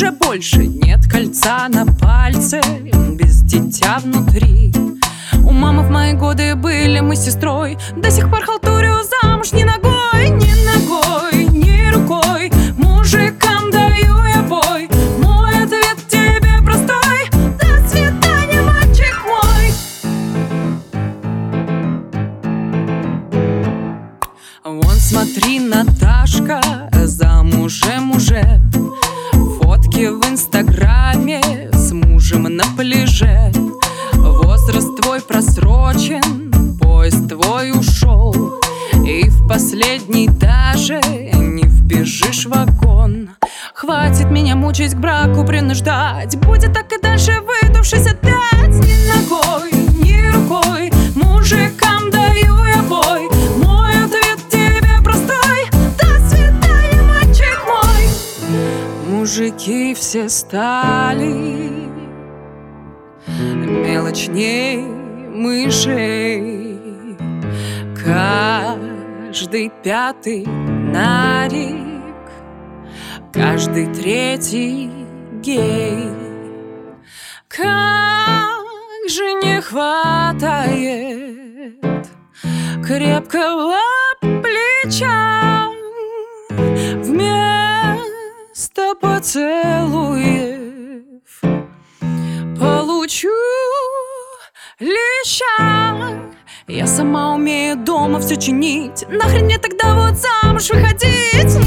уже больше нет кольца на пальце, без дитя внутри. У мамы в мои годы были мы с сестрой. До сих пор халтурю замуж ни ногой, ни ногой, ни рукой. Мужикам даю я бой. Мой ответ тебе простой: до свидания, мальчик мой. Вон смотри, Наташка, замужем уже. Фотки в инстаграме с мужем на пляже. Возраст твой просрочен, поезд твой ушел, и в последний даже не вбежишь в вагон. Хватит меня мучить, к браку принуждать. Будет так и дальше, выдувшись опять. Ни ногой, ни рукой, мужикам даю я бой. Мой ответ тебе простой: до свидания, мальчик мой. Мужики все стали мелочней мышей. Каждый пятый нарик, каждый третий гей. Как же не хватает крепкого плеча вместо поцелуев. Получу леща. Я сама умею дома все чинить. Нахрен мне тогда вот замуж выходить?